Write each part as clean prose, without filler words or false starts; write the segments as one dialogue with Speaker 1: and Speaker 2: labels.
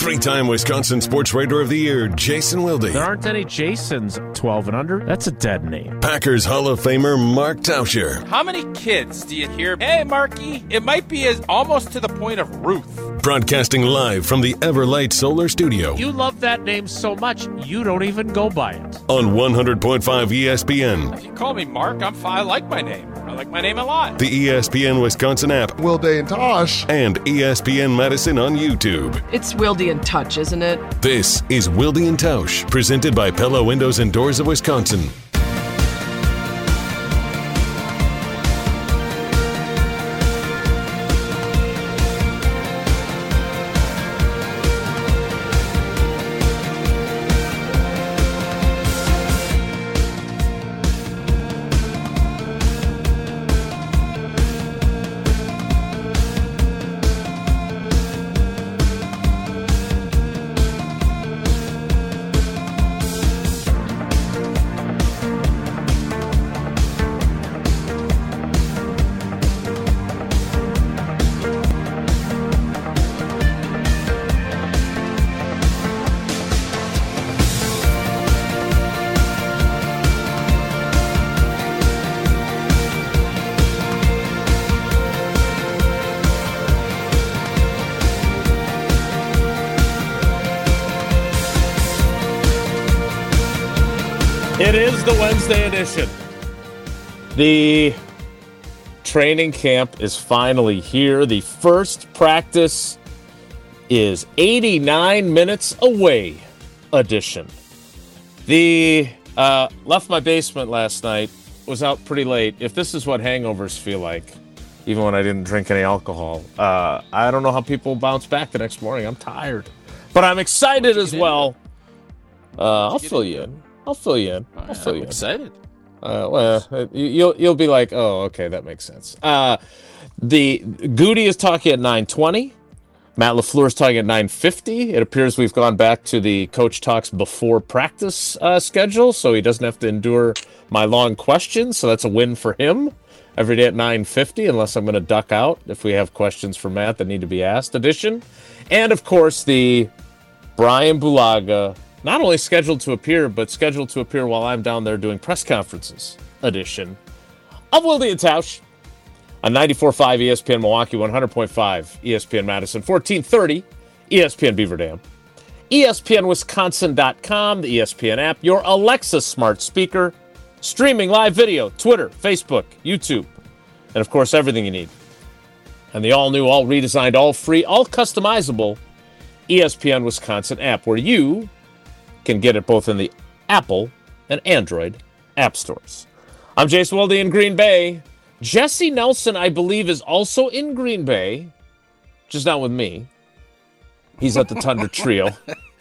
Speaker 1: Three-time Wisconsin Sports Writer of the Year, Jason Wilde.
Speaker 2: There aren't any Jasons 12 and under. That's a dead name.
Speaker 1: Packers Hall of Famer, Mark Tauscher.
Speaker 3: How many kids do you hear, hey, Marky? It might be almost to the point of Ruth.
Speaker 1: Broadcasting live from the Everlight Solar Studio.
Speaker 2: You love that name so much, you don't even go by it.
Speaker 1: On 100.5 ESPN.
Speaker 3: If you call me Mark, I like my name. I like my name a lot.
Speaker 1: The ESPN Wisconsin app.
Speaker 4: Wilde and Tosh.
Speaker 1: And ESPN Madison on YouTube.
Speaker 5: It's Wilde and Touch, isn't it?
Speaker 1: This is Wilde and Tausch, presented by Pella Windows and Doors of Wisconsin.
Speaker 2: It is the Wednesday edition. The training camp is finally here. The first practice is 89 minutes away edition. The left my basement last night, was out pretty late. If this is what hangovers feel like, even when I didn't drink any alcohol, I don't know how people bounce back the next morning. I'm tired. But I'm excited as well. I'll fill you in. I'm
Speaker 3: excited.
Speaker 2: You'll be like, oh, okay, that makes sense. The Goody is talking at 9:20. Matt LaFleur is talking at 9:50. It appears we've gone back to the coach talks before practice schedule, so he doesn't have to endure my long questions. So that's a win for him. Every day at 9:50, unless I'm going to duck out if we have questions for Matt that need to be asked edition. And of course, the Brian Bulaga, not only scheduled to appear, but scheduled to appear while I'm down there doing press conferences edition of Wilde and Tausch on 94.5 ESPN Milwaukee, 100.5 ESPN Madison, 1430 ESPN Beaver Dam, ESPNWisconsin.com, the ESPN app, your Alexa smart speaker, streaming live video, Twitter, Facebook, YouTube, and of course everything you need. And the all-new, all redesigned, all free, all customizable ESPN Wisconsin app, where you can get it both in the Apple and Android app stores. I'm Jason Wilde in Green Bay. Jesse Nelson, I believe, is also in Green Bay, just not with me. He's at the Tundra Trio.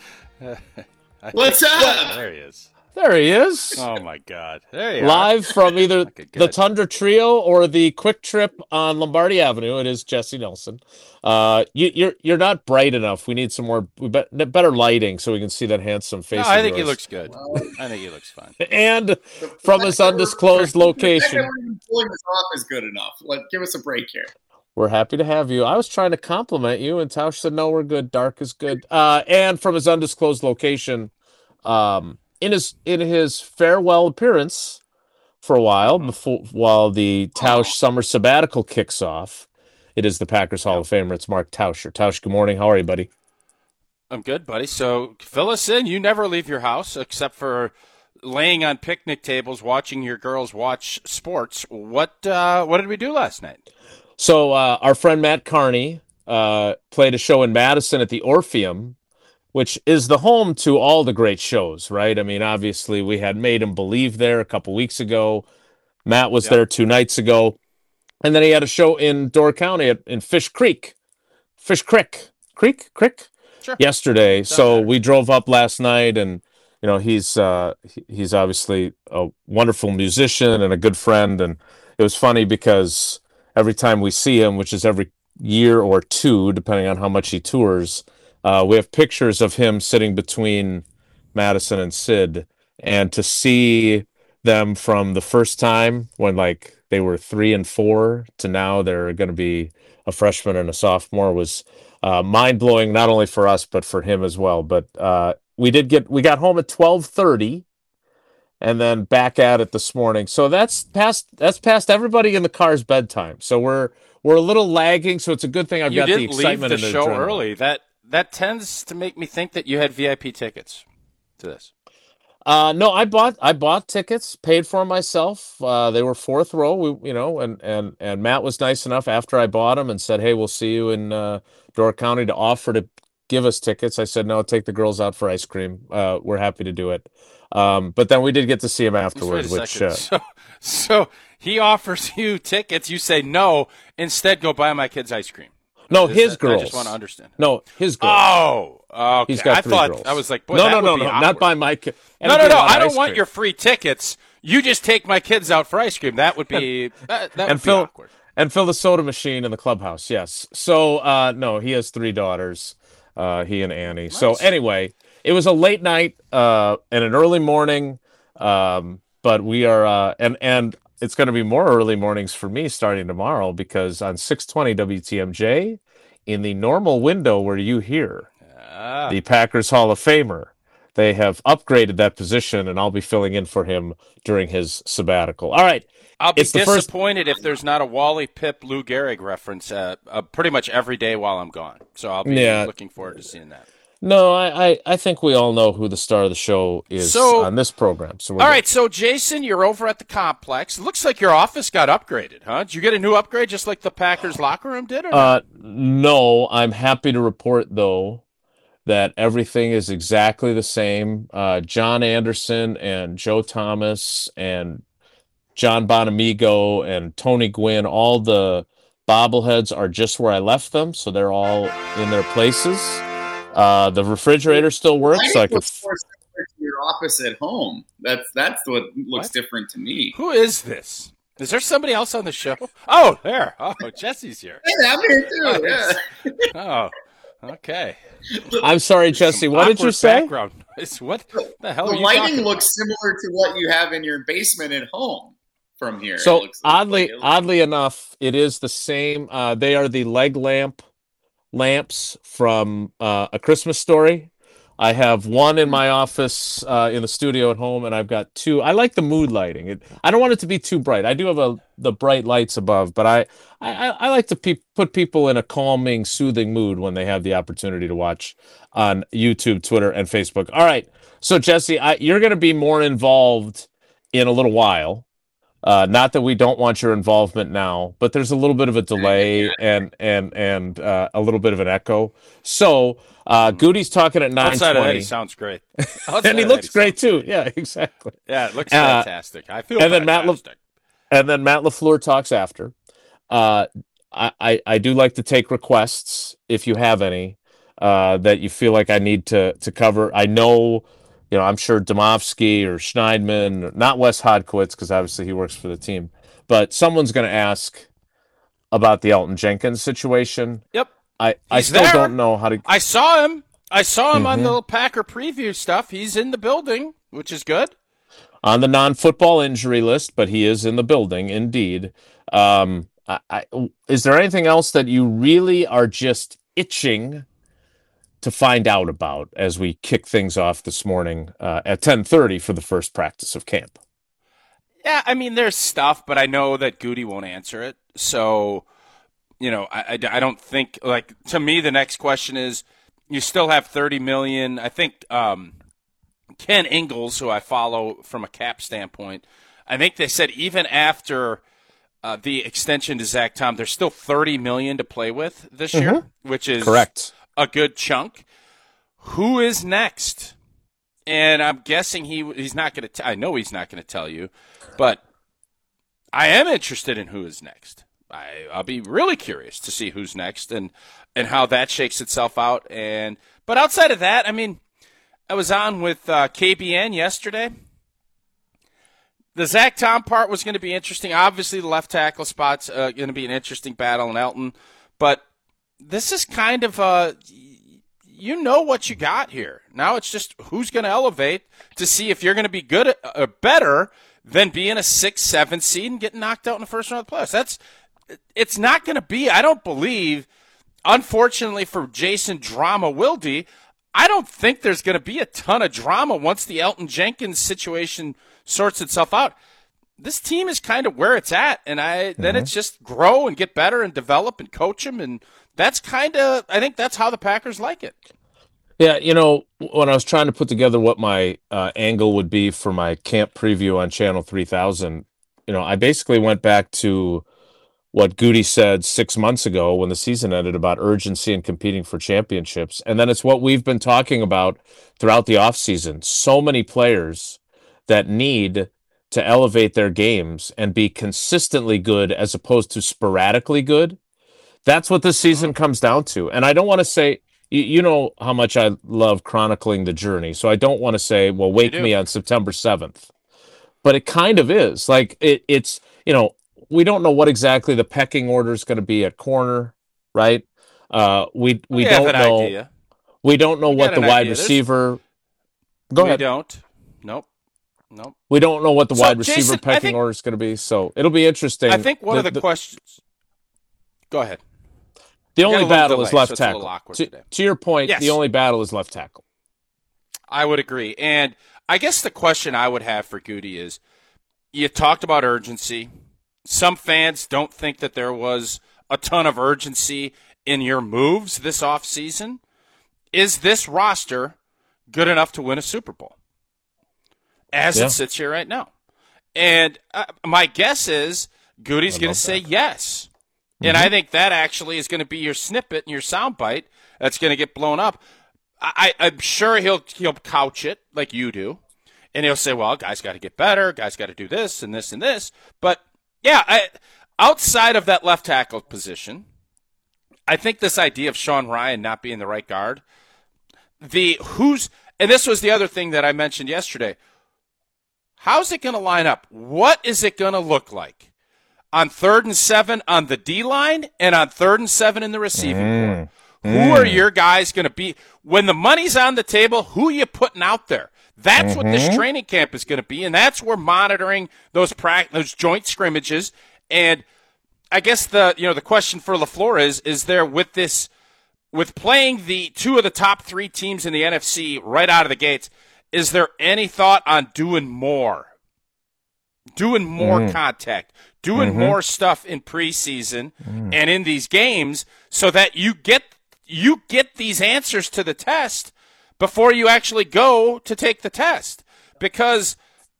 Speaker 6: What's up?
Speaker 3: There he is.
Speaker 2: There he is.
Speaker 3: Oh, my God. There you
Speaker 2: Live from either the
Speaker 3: good.
Speaker 2: Tundra Trio or the Quick Trip on Lombardi Avenue. It is Jesse Nelson. You're not bright enough. We need some more better lighting so we can see that handsome face.
Speaker 3: No, I think he looks good. I think he looks fine.
Speaker 2: And from his undisclosed location.
Speaker 6: Pulling this off is good enough. Give us a break here.
Speaker 2: We're happy to have you. I was trying to compliment you, and Tausch said, no, we're good. Dark is good. And from his undisclosed location, in his farewell appearance for a while while the Tausch summer sabbatical kicks off, it is the Packers Hall of Famer. It's Mark Tauscher. Tausch, good morning. How are you, buddy?
Speaker 3: I'm good, buddy. So fill us in. You never leave your house except for laying on picnic tables, watching your girls watch sports. What did we do last night?
Speaker 2: So our friend Matt Carney played a show in Madison at the Orpheum, which is the home to all the great shows, right? I mean, obviously, we had Made 'Em Believe there a couple weeks ago. Matt was there 2 nights ago. And then he had a show in Door County in Fish Creek. Sure. Yesterday. So we drove up last night, and you know, he's obviously a wonderful musician and a good friend. And it was funny because every time we see him, which is every year or two, depending on how much he tours, we have pictures of him sitting between Madison and Sid, and to see them from the first time when they were 3 and 4 to now they're going to be a freshman and a sophomore was mind blowing not only for us but for him as well. But we got home at 12:30, and then back at it this morning. So that's past everybody in the car's bedtime. So we're a little lagging. So it's a good thing I've got the excitement
Speaker 3: leave the
Speaker 2: and
Speaker 3: show
Speaker 2: adrenaline.
Speaker 3: early. That tends to make me think that you had VIP tickets to this.
Speaker 2: No, I bought tickets, paid for them myself. They were fourth row, and Matt was nice enough after I bought them and said, "Hey, we'll see you in Door County," to offer to give us tickets. I said, "No, take the girls out for ice cream. We're happy to do it." But then we did get to see him afterwards, which
Speaker 3: so he offers you tickets. You say no. Instead, go buy my kids ice cream.
Speaker 2: no, his girls.
Speaker 3: I just want to understand.
Speaker 2: No, his girls.
Speaker 3: Oh, okay.
Speaker 2: He's got 3 girls.
Speaker 3: I was like, boy,
Speaker 2: no,
Speaker 3: would be
Speaker 2: not by my kid.
Speaker 3: No. I don't want your free tickets. You just take my kids out for ice cream. That would be that would be awkward.
Speaker 2: And fill the soda machine in the clubhouse. Yes. So no, he has 3 daughters. He and Annie. Nice. So anyway, it was a late night and an early morning. But we are and it's going to be more early mornings for me starting tomorrow, because on 620 WTMJ, in the normal window where you hear the Packers Hall of Famer, they have upgraded that position, and I'll be filling in for him during his sabbatical. All right.
Speaker 3: I'll be disappointed if there's not a Wally Pip Lou Gehrig reference pretty much every day while I'm gone. So I'll be looking forward to seeing that.
Speaker 2: No, I think we all know who the star of the show is on this program. So
Speaker 3: all right, so Jason, you're over at the complex. It looks like your office got upgraded, huh? Did you get a new upgrade just like the Packers locker room did? Or not?
Speaker 2: No, I'm happy to report, though, that everything is exactly the same. John Anderson and Joe Thomas and John Bonamigo and Tony Gwynn, all the bobbleheads are just where I left them, so they're all in their places. The refrigerator still works.
Speaker 6: I more similar to your office at home. That's what looks different to me.
Speaker 3: Who is this? Is there somebody else on the show? Oh, there. Oh, Jesse's here.
Speaker 6: Hey, I'm here too. Yeah.
Speaker 3: Oh, okay.
Speaker 2: I'm sorry, Jesse. What did you say?
Speaker 3: Background noise. What the hell?
Speaker 6: The
Speaker 3: are you
Speaker 6: lighting looks similar to what you have in your basement at home from here.
Speaker 2: So oddly enough, it is the same. They are the leg lamps from A Christmas Story. I have one in my office in the studio at home, and I've got 2. I like the mood lighting. I don't want it to be too bright. I do have the bright lights above, but I like to put people in a calming, soothing mood when they have the opportunity to watch on YouTube, Twitter, and Facebook. All right, so Jesse, you're going to be more involved in a little while. Not that we don't want your involvement now, but there's a little bit of a delay and a little bit of an echo. So Goody's talking at 9:20.
Speaker 3: Outside of that, he sounds great.
Speaker 2: And he looks great too. Yeah, exactly.
Speaker 3: Yeah, it looks fantastic. I feel
Speaker 2: and
Speaker 3: fantastic.
Speaker 2: Then Matt LaFleur talks after. I do like to take requests if you have any that you feel like I need to cover. I know. I'm sure Domofsky or Schneidman, not Wes Hodkiewicz, because obviously he works for the team, but someone's going to ask about the Elton Jenkins situation.
Speaker 3: Yep.
Speaker 2: I still don't know how to.
Speaker 3: I saw him on the Packer preview stuff. He's in the building, which is good.
Speaker 2: On the non-football injury list, but he is in the building, indeed. Is there anything else that you really are just itching to find out about as we kick things off this morning at 10:30 for the first practice of camp?
Speaker 3: Yeah, I mean, there's stuff, but I know that Goody won't answer it. So, I don't think, to me, the next question is, you still have $30 million. I think Ken Ingalls, who I follow from a cap standpoint, I think they said even after the extension to Zach Tom, there's still $30 million to play with this year, which is
Speaker 2: correct.
Speaker 3: A good chunk. Who is next? And I'm guessing he's not going to. I know he's not going to tell you, but I am interested in who is next. I'll be really curious to see who's next and how that shakes itself out. But outside of that, I mean, I was on with KBN yesterday. The Zach Tom part was going to be interesting. Obviously, the left tackle spot's going to be an interesting battle in Elton, but this is kind of what you got here. Now it's just who's going to elevate to see if you're going to be good or better than being a 6-7 seed and getting knocked out in the first round of the playoffs. It's not going to be, I don't believe, unfortunately for Jason Drama Wilde, I don't think there's going to be a ton of drama once the Elton Jenkins situation sorts itself out. This team is kind of where it's at, and then it's just grow and get better and develop and coach them, and that's I think that's how the Packers like it.
Speaker 2: Yeah, when I was trying to put together what my angle would be for my camp preview on Channel 3000, I basically went back to what Goody said 6 months ago when the season ended about urgency and competing for championships. And then it's what we've been talking about throughout the offseason. So many players that need to elevate their games and be consistently good as opposed to sporadically good. That's what this season comes down to. And I don't want to say, you know how much I love chronicling the journey. So I don't want to say, well, wake me on September 7th. But it kind of is. Like it's, we don't know what exactly the pecking order is going to be at corner, right? We don't know.
Speaker 3: Idea.
Speaker 2: We don't know what the wide receiver. Go ahead.
Speaker 3: We don't. Nope.
Speaker 2: We don't know what the wide receiver pecking order is going to be. So it'll be interesting.
Speaker 3: I think one of the questions. Go ahead.
Speaker 2: The only battle is left tackle.
Speaker 3: To
Speaker 2: your point,
Speaker 3: yes.
Speaker 2: The only battle is left tackle.
Speaker 3: I would agree. And I guess the question I would have for Goody is, you talked about urgency. Some fans don't think that there was a ton of urgency in your moves this offseason. Is this roster good enough to win a Super Bowl as it sits here right now? And my guess is Goody's going to say yes. And I think that actually is going to be your snippet and your soundbite that's going to get blown up. I'm sure he'll couch it like you do, and he'll say, well, guys got to get better, guys got to do this and this and this. But, yeah, outside of that left tackle position, I think this idea of Sean Rhyan not being the right guard, and this was the other thing that I mentioned yesterday, how's it going to line up? What is it going to look like on 3rd and 7 on the D-line and on 3rd and 7 in the receiving corps? Who are your guys going to be? When the money's on the table, who are you putting out there? That's what this training camp is going to be, and that's where monitoring those joint scrimmages. And I guess the question for LaFleur is there with playing the two of the top 3 teams in the NFC right out of the gates, is there any thought on doing more contact, doing more stuff in preseason and in these games so that you get these answers to the test before you actually go to take the test? Because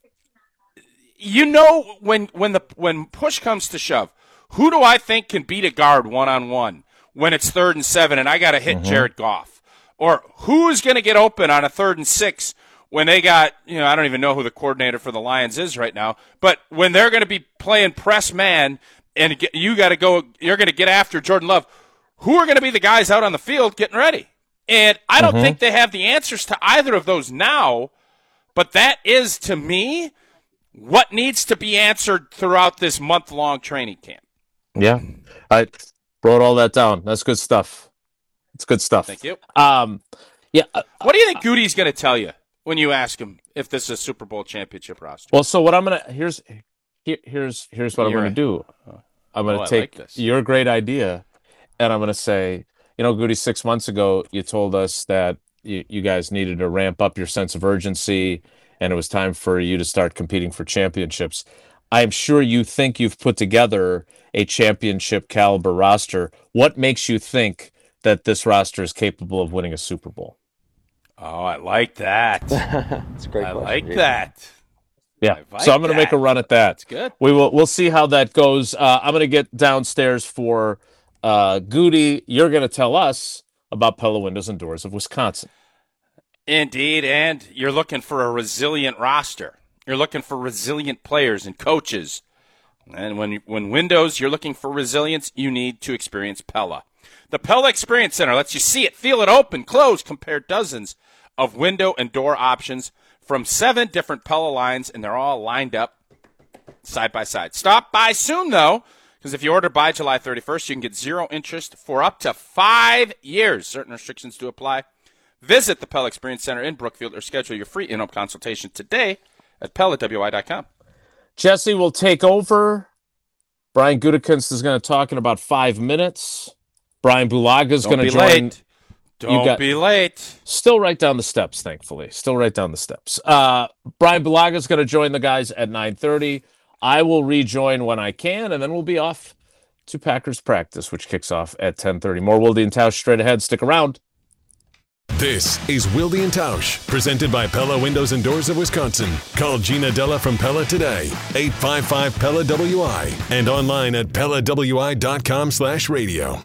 Speaker 3: when push comes to shove, who do I think can beat a guard one-on-one when it's 3rd and 7 and I got to hit Jared Goff? Or who's going to get open on a 3rd and 6 when they got, I don't even know who the coordinator for the Lions is right now, but when they're going to be playing press man and you're going to get after Jordan Love, who are going to be the guys out on the field getting ready? And I don't think they have the answers to either of those now, but that is, to me, what needs to be answered throughout this month-long training camp.
Speaker 2: Yeah, I wrote all that down. That's good stuff. It's good stuff.
Speaker 3: Thank you.
Speaker 2: Yeah.
Speaker 3: What do you think Goody's going to tell you when you ask him if this is a Super Bowl championship roster?
Speaker 2: Well, so what I'm gonna here's what I'm gonna do. I'm gonna take your great idea, and I'm gonna say, Goody, 6 months ago you told us that you guys needed to ramp up your sense of urgency, and it was time for you to start competing for championships. I'm sure you think you've put together a championship caliber roster. What makes you think that this roster is capable of winning a Super Bowl?
Speaker 3: Oh, I like that.
Speaker 4: That's a great question.
Speaker 3: I like that.
Speaker 2: Yeah, so I'm going to make a run at that.
Speaker 3: That's good.
Speaker 2: We'll see how that goes. I'm going to get downstairs for Goody. You're going to tell us about Pella Windows and Doors of Wisconsin.
Speaker 3: Indeed, and you're looking for a resilient roster. You're looking for resilient players and coaches. And when Windows, you're looking for resilience, you need to experience Pella. The Pella Experience Center lets you see it, feel it, open, close, compare dozens of window and door options from 7 different Pella lines, and they're all lined up side by side. Stop by soon, though, because if you order by July 31st, you can get 0 interest for up to 5 years. Certain restrictions do apply. Visit the Pella Experience Center in Brookfield or schedule your free in-home consultation today at PellaWI.com.
Speaker 2: Jesse will take over. Brian Gutekunst is going to talk in about 5 minutes. Brian Bulaga's going to
Speaker 3: Don't be
Speaker 2: join.
Speaker 3: late. Don't be late.
Speaker 2: Still right down the steps, thankfully. Still right down the steps. Brian Bulaga's going to join the guys at 9:30. I will rejoin when I can, and then we'll be off to Packers practice, which kicks off at 10:30. More Wilde and Tausch straight ahead. Stick around.
Speaker 1: This is Wilde and Tausch, presented by Pella Windows and Doors of Wisconsin. Call Gina Della from Pella today, 855-PELLA-WI, and online at PellaWI.com/radio.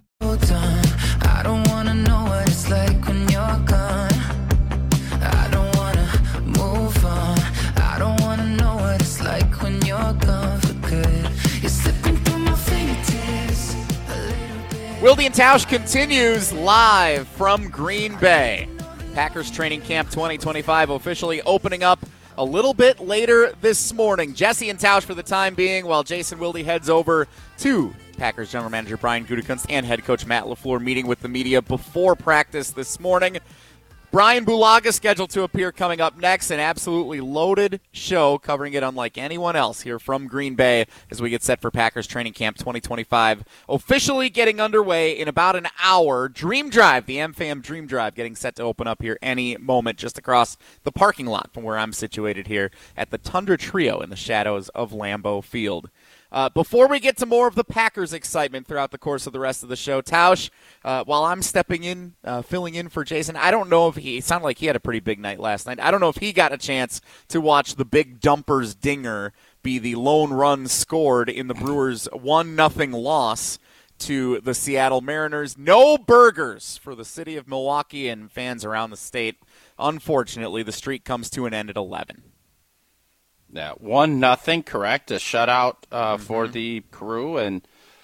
Speaker 4: I don't wanna know what it's like when you're gone. I don't wanna move on. I don't wanna know what it's like when you're gone for good. You're slipping through my fingertips a little bit.
Speaker 7: Wilde and Tausch continues live from Green Bay. Packers Training Camp 2025 officially opening up a little bit later this morning. Jesse and Tausch for the time being, while Jason Wilde heads over to Packers General Manager Brian Gutekunst and head coach Matt LaFleur meeting with the media before practice this morning. Brian Bulaga scheduled to appear coming up next. An absolutely loaded show covering it unlike anyone else here from Green Bay as we get set for Packers Training Camp 2025. Officially getting underway in about an hour. Dream Drive, the MFAM Dream Drive, getting set to open up here any moment just across the parking lot from where I'm situated here at the Tundra Trio in the shadows of Lambeau Field. Before we get to more of the Packers excitement throughout the course of the rest of the show, Tausch, while I'm stepping in, filling in for Jason, I don't know if it sounded like he had a pretty big night last night. I don't know if he got a chance to watch the Big Dumpers dinger be the lone run scored in the Brewers' 1-0 loss to the Seattle Mariners. No burgers for the city of Milwaukee and fans around the state. Unfortunately, the streak comes to an end at 11.
Speaker 3: Yeah, 1-0, correct? A shutout for the Crew, and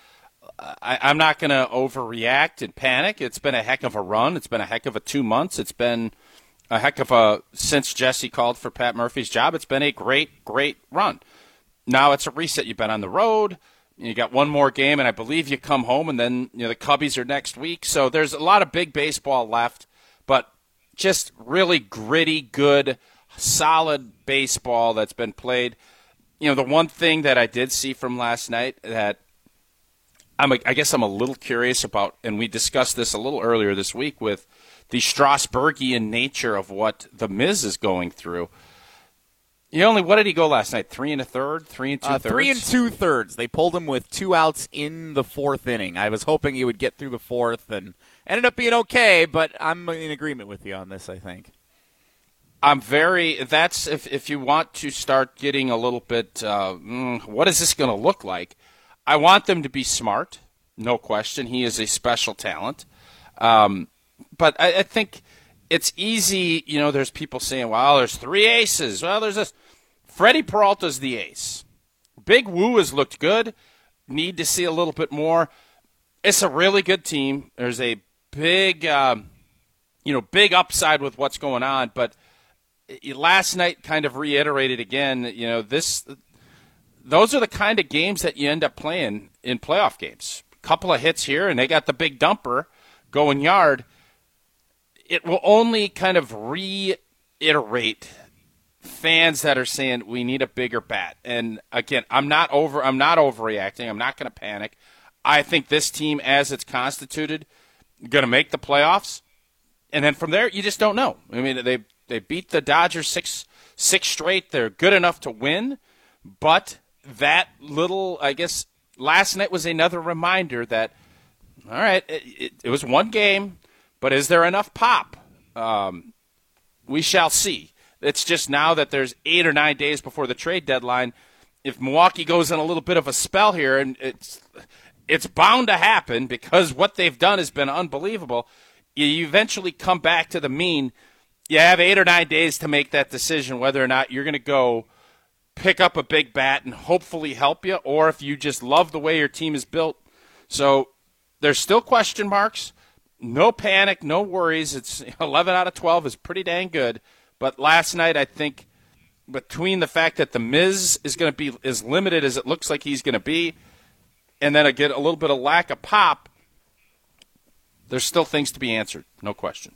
Speaker 3: I'm not going to overreact and panic. It's been a heck of a run. It's been a heck of a 2 months. It's been a heck of a since Jesse called for Pat Murphy's job. It's been a great, great run. Now it's a reset. You've been on the road. You got one more game, and I believe you come home, and then the Cubbies are next week. So there's a lot of big baseball left, but just really gritty, good, solid baseball that's been played. The one thing that I did see from last night that I guess I'm a little curious about, and we discussed this a little earlier this week with the Strasburgian nature of what the Miz is going through. What did he go last night? 3 1/3, 3 2/3?
Speaker 7: 3 2/3. They pulled him with 2 outs in the 4th inning. I was hoping he would get through the 4th, and ended up being okay, but I'm in agreement with you on this, I think.
Speaker 3: That's if you want to start getting a little bit, what is this going to look like? I want them to be smart, no question. He is a special talent. But I think it's easy, there's people saying, well, there's 3 aces. Well, there's this. Freddie Peralta's the ace. Big Woo has looked good. Need to see a little bit more. It's a really good team. There's a big, big upside with what's going on, but last night kind of reiterated again, those are the kind of games that you end up playing in playoff games. A couple of hits here, and they got the big dumper going yard. It will only kind of reiterate fans that are saying we need a bigger bat. And again, I'm not overreacting. I'm not going to panic. I think this team, as it's constituted, going to make the playoffs. And then from there, you just don't know. I mean, they beat the Dodgers six straight. They're good enough to win. But that little, I guess, last night was another reminder that, all right, it was one game, but is there enough pop? We shall see. It's just now that there's 8 or 9 days before the trade deadline. If Milwaukee goes in a little bit of a spell here, and it's bound to happen because what they've done has been unbelievable, you eventually come back to the mean. You have 8 or 9 days to make that decision whether or not you're going to go pick up a big bat and hopefully help you, or if you just love the way your team is built. So there's still question marks. No panic, no worries. It's 11 out of 12 is pretty dang good. But last night, I think between the fact that the Miz is going to be as limited as it looks like he's going to be, and then get a little bit of lack of pop, there's still things to be answered, no question.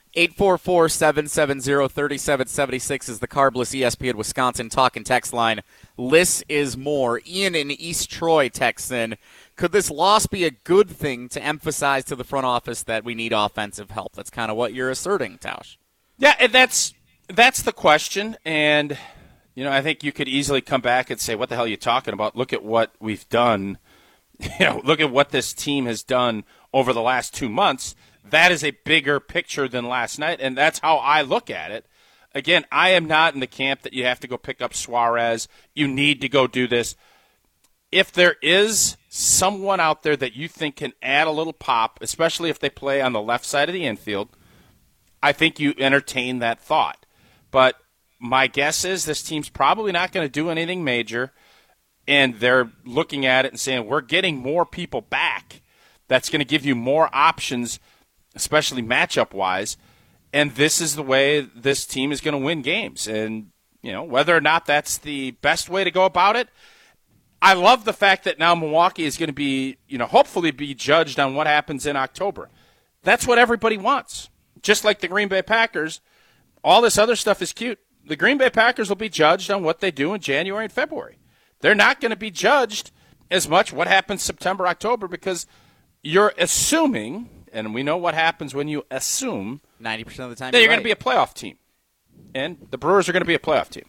Speaker 7: 844-770-3776 is the Carbless ESPN Wisconsin talk and text line. Liss is more. Ian in East Troy texts in. Could this loss be a good thing to emphasize to the front office that we need offensive help? That's kind of what you're asserting, Tausch.
Speaker 3: Yeah, and that's the question. And, I think you could easily come back and say, what the hell are you talking about? Look at what we've done. Look at what this team has done over the last 2 months. That is a bigger picture than last night, and that's how I look at it. Again, I am not in the camp that you have to go pick up Suarez. You need to go do this. If there is someone out there that you think can add a little pop, especially if they play on the left side of the infield, I think you entertain that thought. But my guess is this team's probably not going to do anything major, and they're looking at it and saying, we're getting more people back. That's going to give you more options, especially matchup-wise, and this is the way this team is going to win games. And, whether or not that's the best way to go about it, I love the fact that now Milwaukee is going to be, hopefully be judged on what happens in October. That's what everybody wants. Just like the Green Bay Packers, all this other stuff is cute. The Green Bay Packers will be judged on what they do in January and February. They're not going to be judged as much what happens September, October, because you're assuming, and we know what happens when you assume
Speaker 7: 90% of the time
Speaker 3: that you're
Speaker 7: right.
Speaker 3: going to be a playoff team. And the Brewers are going to be a playoff team.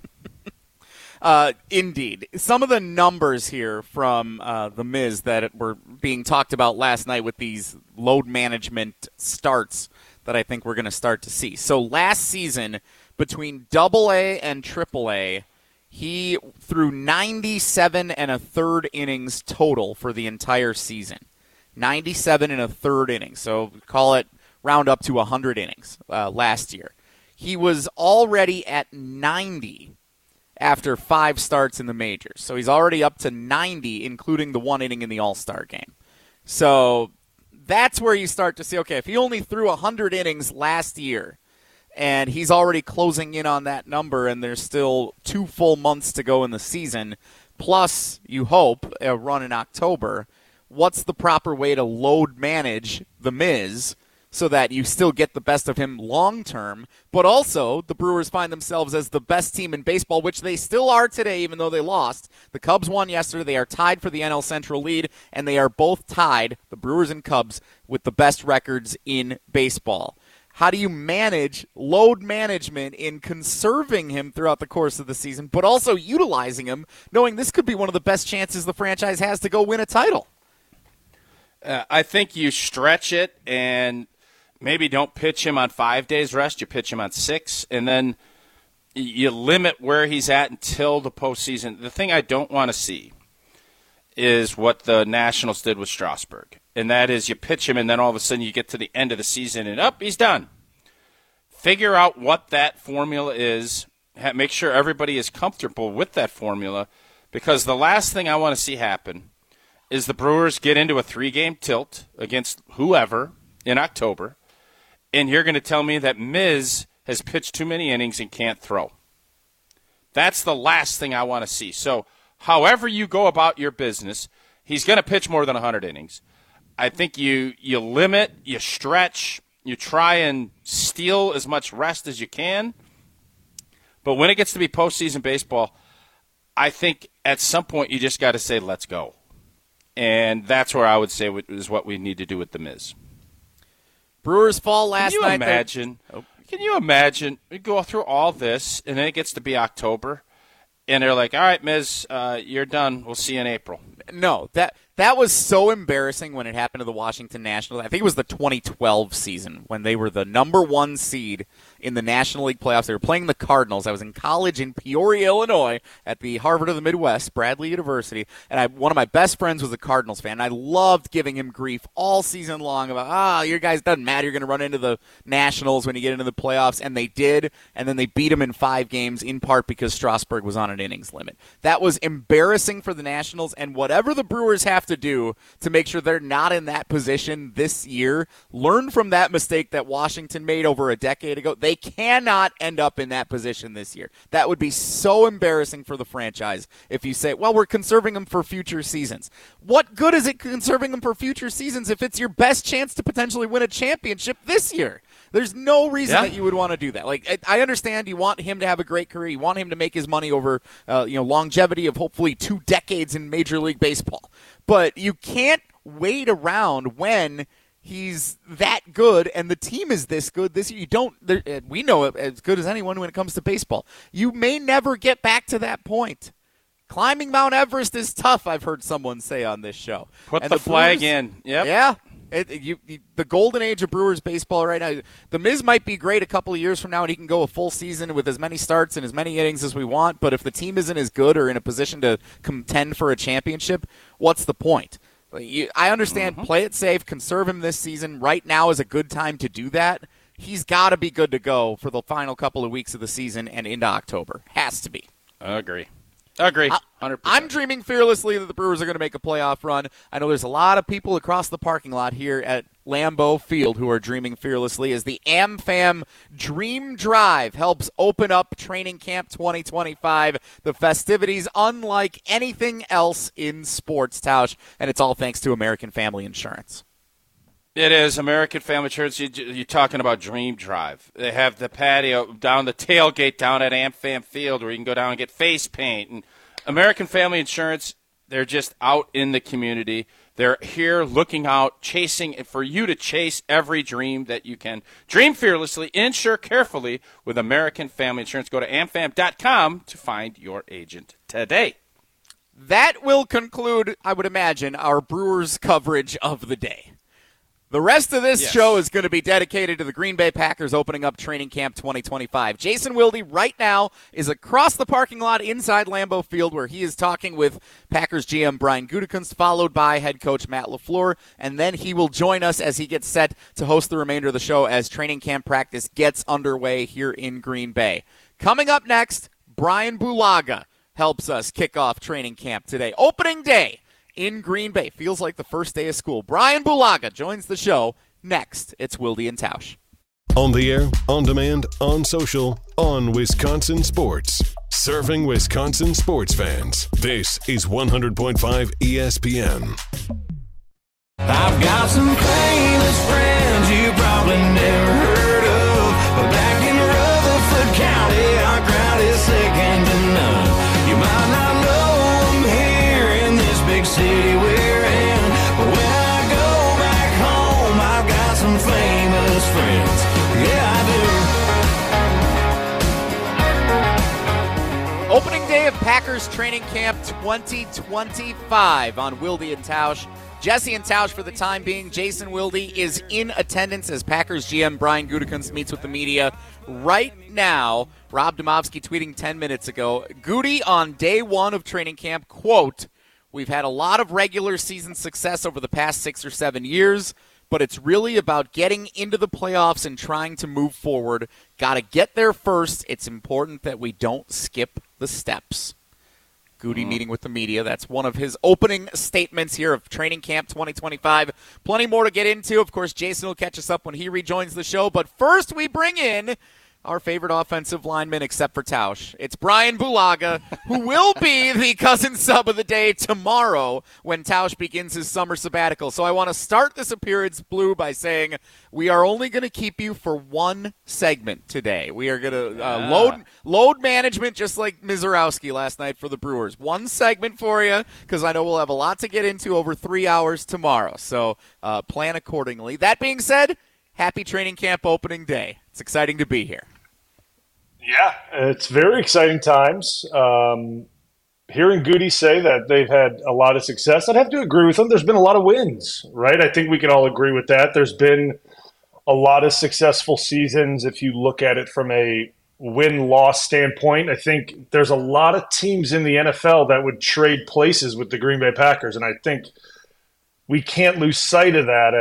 Speaker 7: Indeed. Some of the numbers here from The Miz that were being talked about last night with these load management starts that I think we're going to start to see. So last season, between AA and AAA, he threw 97 and a third innings total for the entire season. 97 and a third innings. So call it round up to 100 innings last year. He was already at 90 after 5 starts in the majors. So he's already up to 90, including the 1 inning in the All-Star game. So that's where you start to see, okay, if he only threw 100 innings last year, and he's already closing in on that number, and there's still 2 full months to go in the season, plus, you hope, a run in October, what's the proper way to load manage The Miz so that you still get the best of him long-term, but also the Brewers find themselves as the best team in baseball, which they still are today, even though they lost. The Cubs won yesterday. They are tied for the NL Central lead, and they are both tied, the Brewers and Cubs, with the best records in baseball. How do you manage load management in conserving him throughout the course of the season, but also utilizing him, knowing this could be one of the best chances the franchise has to go win a title?
Speaker 3: I think you stretch it and maybe don't pitch him on 5 days rest. You pitch him on 6, and then you limit where he's at until the postseason. The thing I don't want to see is what the Nationals did with Strasburg, and that is you pitch him, and then all of a sudden you get to the end of the season, and he's done. Figure out what that formula is. Make sure everybody is comfortable with that formula, because the last thing I want to see happen is the Brewers get into a 3-game tilt against whoever in October, and you're going to tell me that Miz has pitched too many innings and can't throw. That's the last thing I want to see. So however you go about your business, he's going to pitch more than 100 innings. I think you limit, you stretch, you try and steal as much rest as you can. But when it gets to be postseason baseball, I think at some point you just got to say, let's go. And that's where I would say is what we need to do with The Miz.
Speaker 7: Brewers fall last night.
Speaker 3: Can you imagine we go through all this, and then it gets to be October, and they're like, all right, Miz, you're done. We'll see you in April.
Speaker 7: No, that was so embarrassing when it happened to the Washington Nationals. I think it was the 2012 season when they were the number 1 seed in the National League playoffs. They were playing the Cardinals. I was in college in Peoria, Illinois, at the Harvard of the Midwest, Bradley University, and one of my best friends was a Cardinals fan. I loved giving him grief all season long about, your guys doesn't matter. You're going to run into the Nationals when you get into the playoffs, and they did, and then they beat him in 5 games, in part because Strasburg was on an innings limit. That was embarrassing for the Nationals, and whatever the Brewers have to do to make sure they're not in that position this year, learn from that mistake that Washington made over a decade ago. They cannot end up in that position this year. That would be so embarrassing for the franchise if you say, well, we're conserving them for future seasons. What good is it conserving them for future seasons if it's your best chance to potentially win a championship this year? There's no reason
Speaker 3: Yeah.
Speaker 7: that you would want to do that. Like, I understand you want him to have a great career. You want him to make his money over, longevity of hopefully 2 decades in Major League Baseball. But you can't wait around when he's that good and the team is this good this year. You don't. We know it as good as anyone when it comes to baseball. You may never get back to that point. Climbing Mount Everest is tough, I've heard someone say on this show.
Speaker 3: Put
Speaker 7: And
Speaker 3: the flag
Speaker 7: Brewers-
Speaker 3: in. Yep.
Speaker 7: Yeah. The golden age of Brewers baseball right now. The Miz might be great a couple of years from now, and he can go a full season with as many starts and as many innings as we want. But if the team isn't as good or in a position to contend for a championship, what's the point? I understand, play it safe, conserve him this season. Right now is a good time to do that. He's got to be good to go for the final couple of weeks of the season and into October. Has to be.
Speaker 3: Agree. 100%.
Speaker 7: I'm dreaming fearlessly that the Brewers are going to make a playoff run. I know there's a lot of people across the parking lot here at Lambeau Field who are dreaming fearlessly as the AmFam Dream Drive helps open up Training Camp 2025. The festivities unlike anything else in sports, Tausch, and it's all thanks to American Family Insurance.
Speaker 3: It is American Family Insurance. You're talking about Dream Drive. They have the patio down the tailgate down at AmFam Field where you can go down and get face paint. And American Family Insurance, they're just out in the community. They're here looking out, chasing for you to chase every dream that you can. Dream fearlessly, insure carefully with American Family Insurance. Go to amfam.com to find your agent today.
Speaker 7: That will conclude, I would imagine, our Brewers coverage of the day. The rest of this show is going to be dedicated to the Green Bay Packers opening up Training Camp 2025. Jason Wilde right now is across the parking lot inside Lambeau Field where he is talking with Packers GM Brian Gutekunst, followed by head coach Matt LaFleur, and then he will join us as he gets set to host the remainder of the show as training camp practice gets underway here in Green Bay. Coming up next, Brian Bulaga helps us kick off training camp today. Opening day in Green Bay. Feels like the first day of school. Brian Bulaga joins the show next. It's Wilde and Tausch.
Speaker 1: On the air, on demand, on social, on Wisconsin Sports. Serving Wisconsin sports fans. This is 100.5 ESPN.
Speaker 8: I've got some famous friends you probably never heard of, but back in Rutherford County, our crowd is second to none. You might not know them here in this big city we're in, but when I go back home, I've got some famous friends. Yeah, I do.
Speaker 7: Opening day of Packers Training Camp 2025 on Wilde and Tausch. Jesse and Tausch for the time being. Jason Wilde is in attendance as Packers GM Brian Gutekunst meets with the media right now. Rob Demovsky tweeting 10 minutes ago, Goody on day one of training camp, quote, "We've had a lot of regular season success over the past 6 or 7 years, but it's really about getting into the playoffs and trying to move forward. Got to get there first. It's important that we don't skip the steps." Goody meeting with the media. That's one of his opening statements here of Training Camp 2025. Plenty more to get into. Of course, Jason will catch us up when he rejoins the show. But first, we bring in our favorite offensive lineman, except for Tausch. It's Brian Bulaga, who will be the cousin sub of the day tomorrow when Tausch begins his summer sabbatical. So I want to start this appearance, Blue, by saying we are only going to keep you for one segment today. We are going to load management just like Mizorowski last night for the Brewers. One segment for you because I know we'll have a lot to get into over 3 hours tomorrow. So plan accordingly. That being said, happy training camp opening day. It's exciting to be here.
Speaker 9: Yeah, it's very exciting times. Hearing Goody say that they've had a lot of success, I'd have to agree with him. There's been a lot of wins, right? I think we can all agree with that. There's been a lot of successful seasons if you look at it from a win-loss standpoint. I think there's a lot of teams in the NFL that would trade places with the Green Bay Packers, and I think we can't lose sight of that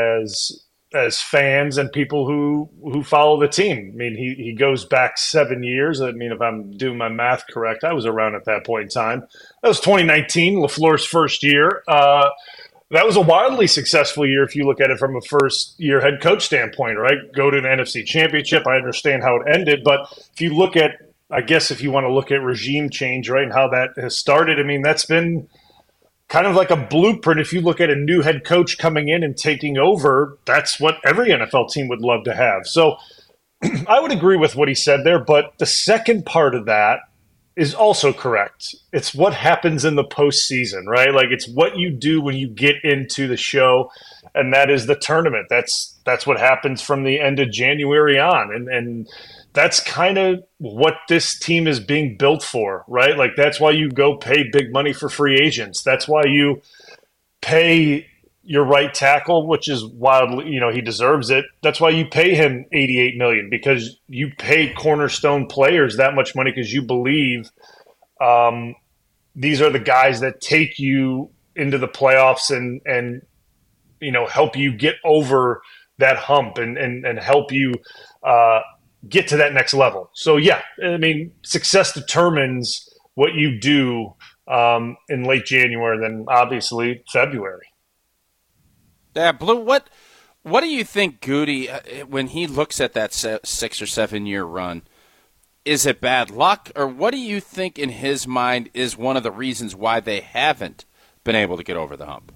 Speaker 9: as fans and people who follow the team. I mean, he goes back 7 years. I mean, if I'm doing my math correct, I was around at that point in time. That was 2019, LaFleur's first year. That was a wildly successful year if you look at it from a first-year head coach standpoint, right? Go to an NFC championship. I understand how it ended. But if you look at, I guess if you want to look at regime change, right, and how that has started, I mean, that's been kind of like a blueprint. If you look at a new head coach coming in and taking over, that's what every NFL team would love to have. So I would agree with what he said there, but the second part of that is also correct. It's what happens in the postseason, right? Like it's what you do when you get into the show, and that is the tournament. That's what happens from the end of January on, and that's kind of what this team is being built for, right? Like that's why you go pay big money for free agents. That's why you pay your right tackle, which is wildly, he deserves it. That's why you pay him $88 million, because you pay cornerstone players that much money because you believe these are the guys that take you into the playoffs and help you get over that hump and help you get to that next level. So yeah, I mean, success determines what you do in late January, then obviously February.
Speaker 3: Yeah, Blue, what do you think Goody, when he looks at that 6 or 7 year run, is it bad luck, or what do you think in his mind is one of the reasons why they haven't been able to get over the hump?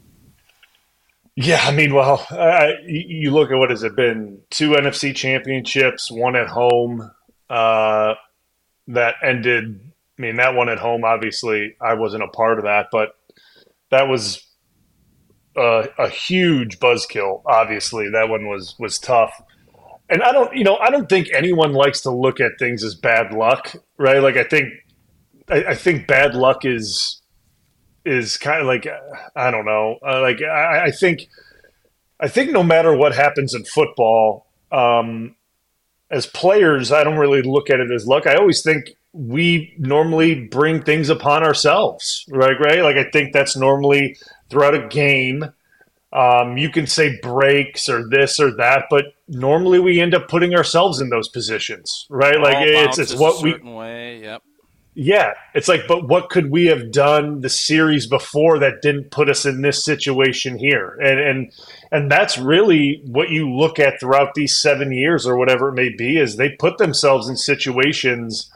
Speaker 9: Yeah, I mean, well, you look at what has it been? 2 NFC championships, 1 at home that ended. I mean, that one at home, obviously, I wasn't a part of that, but that was a huge buzzkill. Obviously, that one was tough. And I don't think anyone likes to look at things as bad luck, right? Like I think bad luck is kind of like, I don't know. I think no matter what happens in football, as players, I don't really look at it as luck. I always think we normally bring things upon ourselves, right? Like I think that's normally throughout a game. You can say breaks or this or that, but normally we end up putting ourselves in those positions, right? Like it's what we.
Speaker 3: Way, yep.
Speaker 9: Yeah, it's like, but what could we have done the series before that didn't put us in this situation here? And that's really what you look at throughout these 7 years or whatever it may be, is they put themselves in situations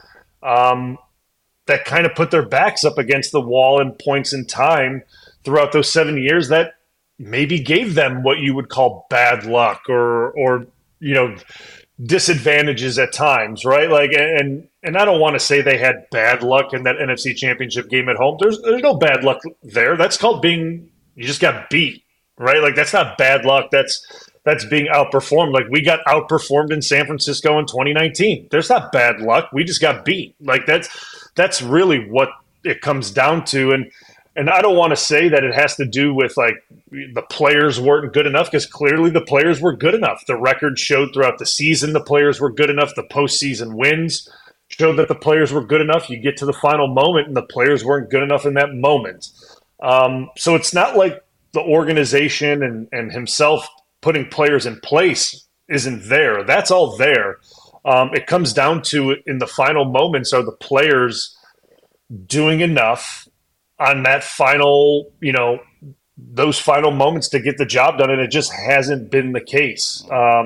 Speaker 9: that kind of put their backs up against the wall in points in time throughout those 7 years that maybe gave them what you would call bad luck or disadvantages at times, right? Like, and I don't want to say they had bad luck in that NFC Championship game at home. There's no bad luck there. That's called you just got beat, right? Like that's not bad luck. That's being outperformed. Like we got outperformed in San Francisco in 2019. There's not bad luck. We just got beat. Like that's really what it comes down to. And I don't want to say that it has to do with like the players weren't good enough, because clearly the players were good enough. The record showed throughout the season the players were good enough. The postseason wins showed that the players were good enough. You get to the final moment and the players weren't good enough in that moment. So it's not like the organization and himself putting players in place isn't there. That's all there. It comes down to, in the final moments, are the players doing enough on that final, those final moments to get the job done, and it just hasn't been the case.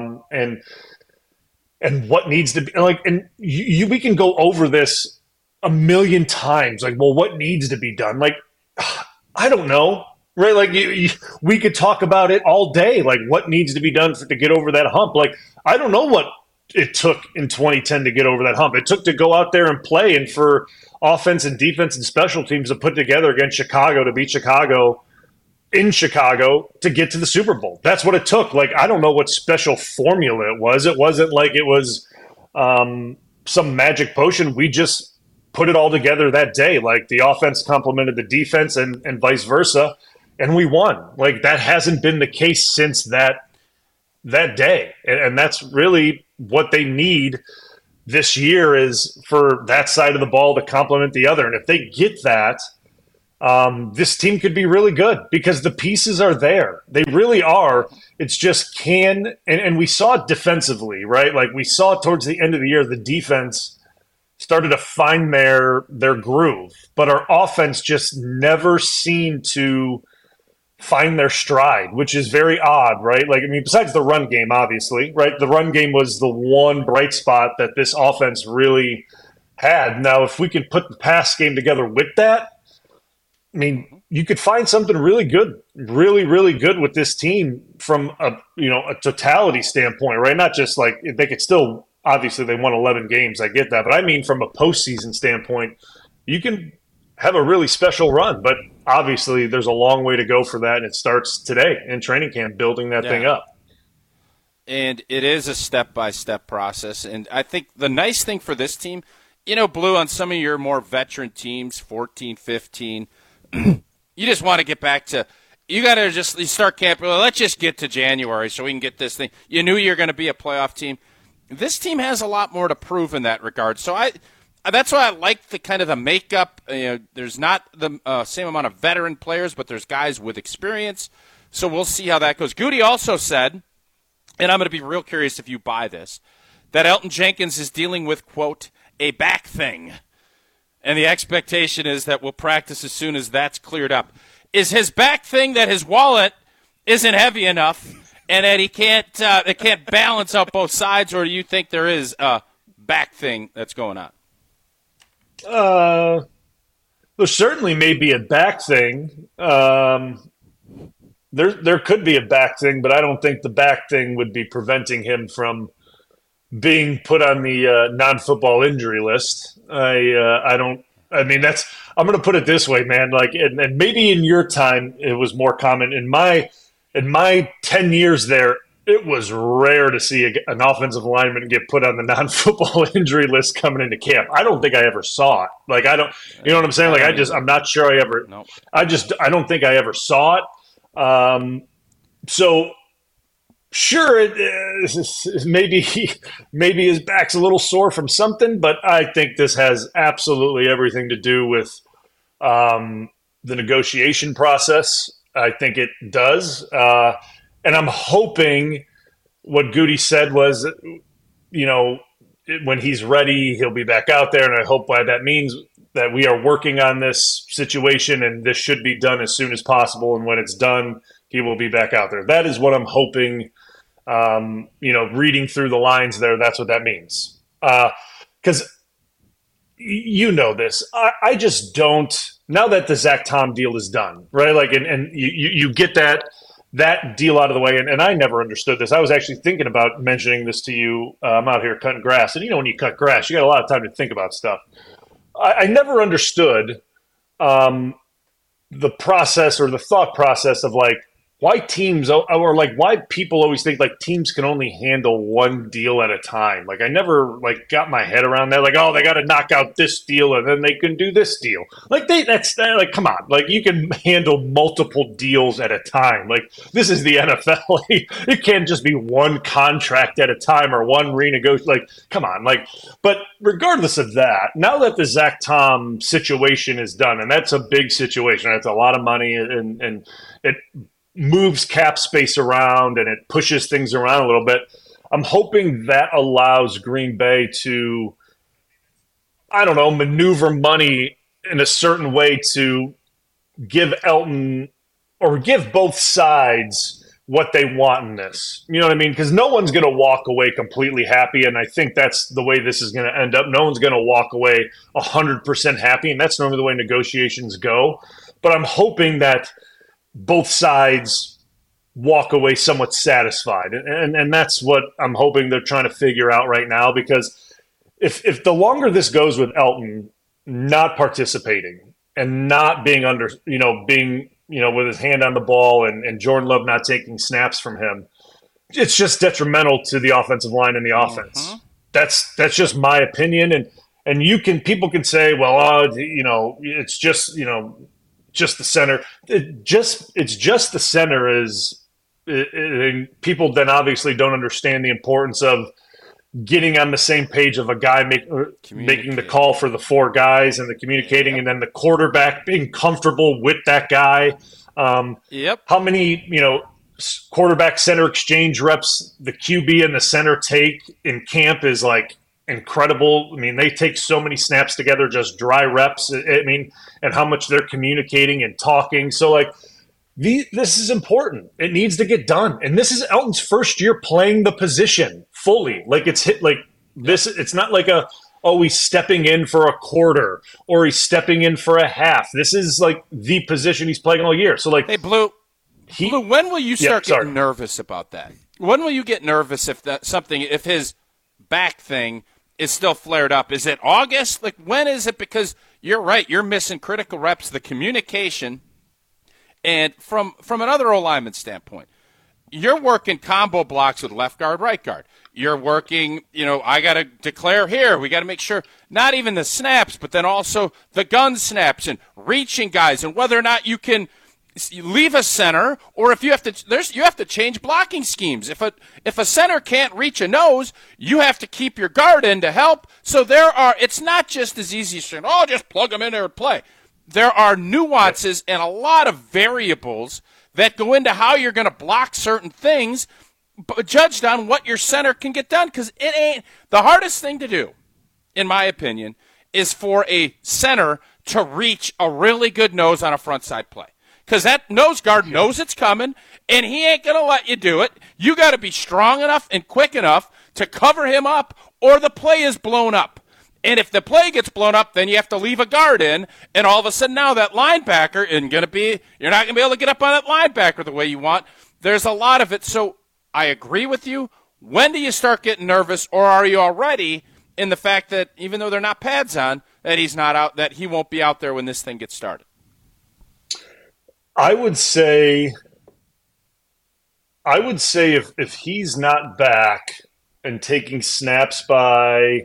Speaker 9: And what needs to be like, and we can go over this a million times. Like, well, what needs to be done? Like, I don't know, right? Like, we could talk about it all day. Like, what needs to be done to get over that hump? Like, I don't know what it took in 2010 to get over that hump. It took to go out there and play, and for offense and defense and special teams to put together against Chicago to beat Chicago in Chicago to get to the Super Bowl. That's what it took. Like, I don't know what special formula it was. It wasn't like it was some magic potion. We just put it all together that day. Like, the offense complemented the defense and vice versa, and we won. Like, that hasn't been the case since that day. And that's really what they need this year, is for that side of the ball to complement the other. And if they get that, this team could be really good, because the pieces are there. They really are. It's just and we saw it defensively, right? Like, we saw it towards the end of the year, the defense started to find their groove, but our offense just never seemed to find their stride, which is very odd, right? Like, I mean, besides the run game, obviously, right? The run game was the one bright spot that this offense really had. Now, if we could put the pass game together with that, I mean, you could find something really good, really, really good with this team from a totality standpoint, right? Not just like they could still, obviously they won 11 games. I get that. But I mean, from a postseason standpoint, you can have a really special run, but obviously there's a long way to go for that. And it starts today in training camp, building that thing up.
Speaker 3: And it is a step-by-step process. And I think the nice thing for this team, Blue, on some of your more veteran teams, 14, 15, you just want to get back to – you got to just start camp. Well, let's just get to January so we can get this thing. You knew you were going to be a playoff team. This team has a lot more to prove in that regard. So that's why I like the kind of the makeup. There's not the same amount of veteran players, but there's guys with experience. So we'll see how that goes. Goody also said – and I'm going to be real curious if you buy this, that Elgton Jenkins is dealing with, quote, a back thing. And the expectation is that we'll practice as soon as that's cleared up. Is his back thing that his wallet isn't heavy enough and that it can't balance out both sides, or do you think there is a back thing that's going on?
Speaker 9: There certainly may be a back thing. There could be a back thing, but I don't think the back thing would be preventing him from being put on the non-football injury list. I'm going to put it this way, man. Like, and maybe in your time it was more common. In my 10 years there, it was rare to see an offensive lineman get put on the non-football injury list coming into camp. I don't think I ever saw it. Like, you know what I'm saying? Like, I'm not sure I ever. Nope. I don't think I ever saw it. So sure, maybe his back's a little sore from something, but I think this has absolutely everything to do with the negotiation process. I think it does. And I'm hoping what Goody said was, when he's ready, he'll be back out there. And I hope by that means that we are working on this situation and this should be done as soon as possible. And when it's done, he will be back out there. That is what I'm hoping, reading through the lines there, that's what that means. Because this, I just don't, now that the Zach Tom deal is done, right? Like, and you get that deal out of the way. And I never understood this. I was actually thinking about mentioning this to you. I'm out here cutting grass. And when you cut grass, you got a lot of time to think about stuff. I never understood the process or the thought process of like why teams or like why people always think like teams can only handle one deal at a time. Like I never like got my head around that. Like, oh, they got to knock out this deal and then they can do this deal. Like that's like, come on, like you can handle multiple deals at a time. Like this is the NFL. It can't just be one contract at a time or one renegotiation. Like, come on, like. But regardless of that, now that the Zach Tom situation is done, and that's a big situation. That's a lot of money, and it moves cap space around and it pushes things around a little bit. I'm hoping that allows Green Bay to, I don't know, maneuver money in a certain way to give Elgton or give both sides what they want in this. You know what I mean? Because no one's going to walk away completely happy, and I think that's the way this is going to end up. No one's going to walk away 100% happy, and that's normally the way negotiations go. But I'm hoping that both sides walk away somewhat satisfied. And that's what I'm hoping they're trying to figure out right now, because if the longer this goes with Elgton not participating and not being with his hand on the ball and Jordan Love not taking snaps from him, it's just detrimental to the offensive line and the offense. That's just my opinion. And people can say, well, it's just, just the center. It's just the center people then obviously don't understand the importance of getting on the same page of a guy making the call for the four guys and the communicating, and then the quarterback being comfortable with that guy. How many, quarterback center exchange reps the QB and the center take in camp is like incredible. I mean, they take so many snaps together, just dry reps. And how much they're communicating and talking. So, like, this is important. It needs to get done. And this is Elgton's first year playing the position fully. Like, it's hit like this. It's not like oh, he's stepping in for a quarter or he's stepping in for a half. This is like the position he's playing all year. So like,
Speaker 3: hey, Blue, when will you start getting nervous about that? When will you get nervous if if his back thing is still flared up? Is it August? Like, when is it? Because you're right, you're missing critical reps, the communication, and from another O-lineman standpoint, you're working combo blocks with left guard, right guard. You're working, I got to declare here. We got to make sure not even the snaps, but then also the gun snaps and reaching guys and whether or not you can leave a center or if you have to change blocking schemes. If a center can't reach a nose, you have to keep your guard in to help. So it's not just as easy as saying, oh, just plug them in there and play. There are nuances and a lot of variables that go into how you're going to block certain things, but judged on what your center can get done. Because it ain't the hardest thing to do, in my opinion, is for a center to reach a really good nose on a front side play. Because that nose guard knows it's coming, and he ain't going to let you do it. You got to be strong enough and quick enough to cover him up, or the play is blown up. And if the play gets blown up, then you have to leave a guard in, and all of a sudden now that linebacker isn't going to be – you're not going to be able to get up on that linebacker the way you want. There's a lot of it. So I agree with you. When do you start getting nervous, or are you already in the fact that even though they're not pads on, that he's not out, that he won't be out there when this thing gets started?
Speaker 9: I would say if he's not back and taking snaps by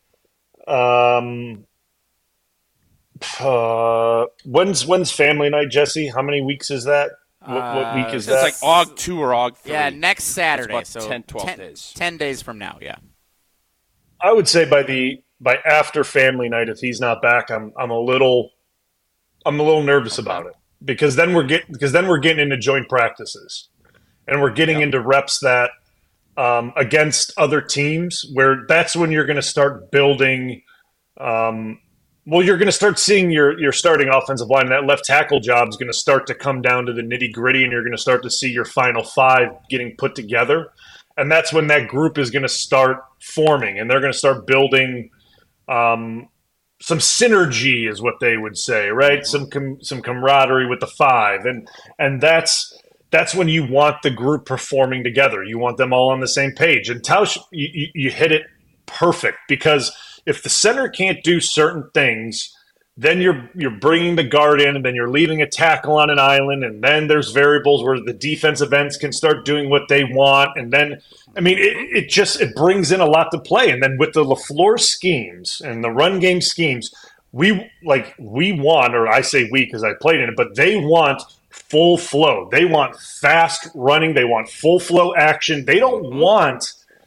Speaker 9: when's family night, Jesse? How many weeks is that? What week is that?
Speaker 3: It's like AUG 2 or AUG 3.
Speaker 7: Yeah, next Saturday.
Speaker 3: It's about 10, 12 days.
Speaker 7: 10 days from now, yeah.
Speaker 9: I would say by after family night, if he's not back, I'm a little nervous about it. Because then we're getting into joint practices, and we're getting into reps that against other teams, where that's when you're going to start building. You're going to start seeing your starting offensive line. That left tackle job is going to start to come down to the nitty gritty, and you're going to start to see your final five getting put together, and that's when that group is going to start forming, and they're going to start building. Some synergy is what they would say, right? Some camaraderie with the five, and that's when you want the group performing together. You want them all on the same page. And Tausch, you hit it perfect, because if the center can't do certain things, then you're bringing the guard in, and then you're leaving a tackle on an island, and then there's variables where the defensive ends can start doing what they want, and then it brings in a lot to play. And then with the LaFleur schemes and the run game schemes, we want, or I say we because I played in it, but they want full flow. They want fast running. They want full flow action. They don't want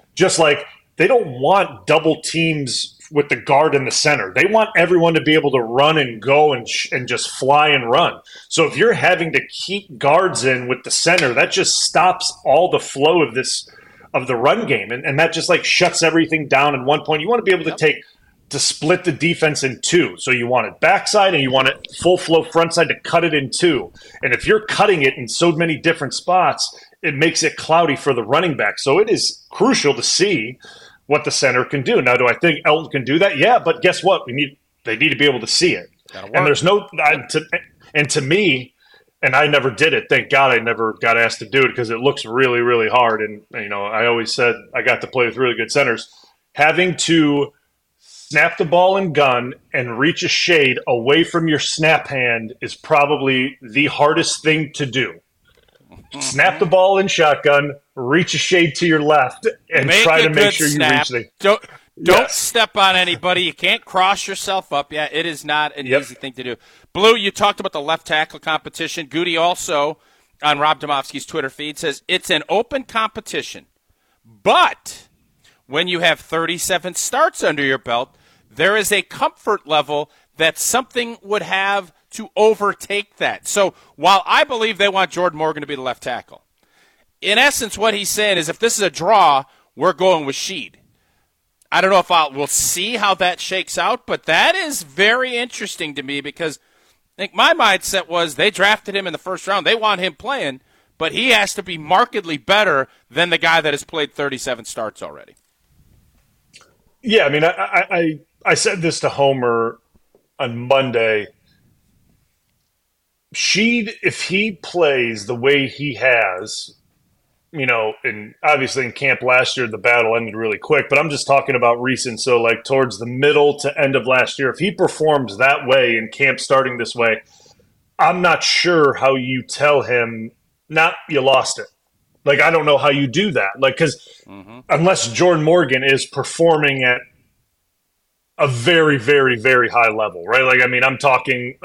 Speaker 9: double teams with the guard in the center. They want everyone to be able to run and go and just fly and run. So if you're having to keep guards in with the center, that just stops all the flow of the run game. And that just shuts everything down in one point. You want to be able to split the defense in two. So you want it backside and you want it full flow front side to cut it in two. And if you're cutting it in so many different spots, it makes it cloudy for the running back. So it is crucial to see what the center can do. Now, do I think Elton can do that? Yeah, but guess what? They need to be able to see it. And there's to me, and I never did it. Thank God I never got asked to do it, because it looks really, really hard. And, I always said I got to play with really good centers. Having to snap the ball and gun and reach a shade away from your snap hand is probably the hardest thing to do. Snap the ball in shotgun, reach a shade to your left, and try to make sure
Speaker 3: snap.
Speaker 9: You reach the –
Speaker 3: Don't step on anybody. You can't cross yourself up. Yeah, it is not an easy thing to do. Blue, you talked about the left tackle competition. Goody also, on Rob Domofsky's Twitter feed, says it's an open competition. But when you have 37 starts under your belt, there is a comfort level that something would have to overtake that. So while I believe they want Jordan Morgan to be the left tackle, in essence what he's saying is if this is a draw, we're going with Sheed. I don't know if we'll see how that shakes out, but that is very interesting to me, because I think my mindset was they drafted him in the first round. They want him playing, but he has to be markedly better than the guy that has played 37 starts already.
Speaker 9: Yeah, I mean, I said this to Homer on Monday. If he plays the way he has, and obviously in camp last year, the battle ended really quick, but I'm just talking about recent. So like towards the middle to end of last year, if he performs that way in camp starting this way, I'm not sure how you tell him, you lost it. Like, I don't know how you do that. Like, because unless Jordan Morgan is performing at a very, very, very high level, right? Like, I mean, I'm talking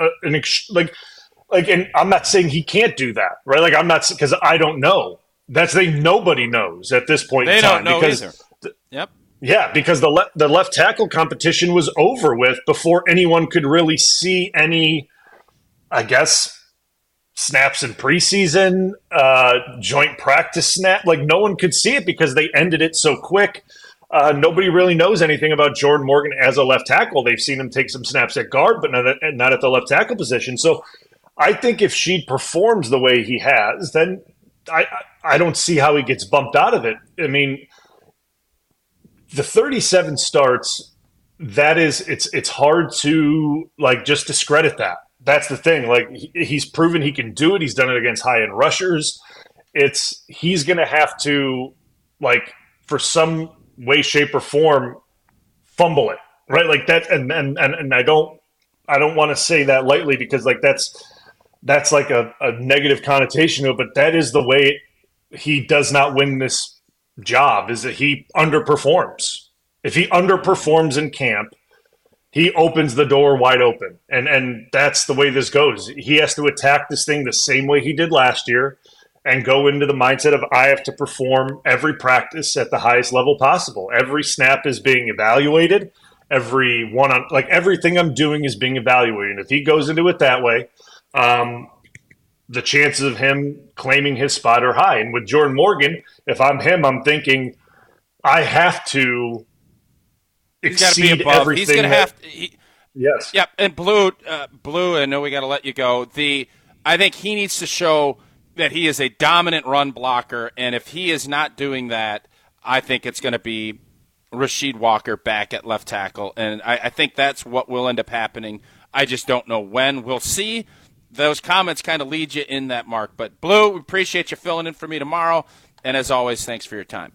Speaker 9: and I'm not saying he can't do that, right? Like, I'm not, because I don't know. That's the thing. Nobody knows at this point in time.
Speaker 3: They don't know either. Yep.
Speaker 9: Yeah, because the left tackle competition was over with before anyone could really see any, I guess, snaps in preseason, joint practice snap. Like, no one could see it because they ended it so quick. Nobody really knows anything about Jordan Morgan as a left tackle. They've seen him take some snaps at guard, but not at the left tackle position. So I think if Sheed performs the way he has, then I don't see how he gets bumped out of it. I mean, the 37 starts, it's hard to like just discredit that. That's the thing. Like, he's proven he can do it. He's done it against high-end rushers. He's going to have to, like, for some way, shape, or form, fumble it, right? Like that. And I don't want to say that lightly because like that's like a negative connotation to it. But that is the way he does not win this job, is that he underperforms. If he underperforms in camp, he opens the door wide open. And that's the way this goes. He has to attack this thing the same way he did last year and go into the mindset of, I have to perform every practice at the highest level possible. Every snap is being evaluated. Everything I'm doing is being evaluated. And if he goes into it that way, the chances of him claiming his spot are high. And with Jordan Morgan, if I'm him, I'm thinking I have to exceed everything.
Speaker 3: He's going to have to.
Speaker 9: Yes.
Speaker 3: Yep. And Blue, I know we got to let you go. I think he needs to show that he is a dominant run blocker, and if he is not doing that, I think it's going to be Rasheed Walker back at left tackle, and I think that's what will end up happening. I just don't know when. We'll see. Those comments kind of lead you in that mark. But, Blue, we appreciate you filling in for me tomorrow, and as always, thanks for your time.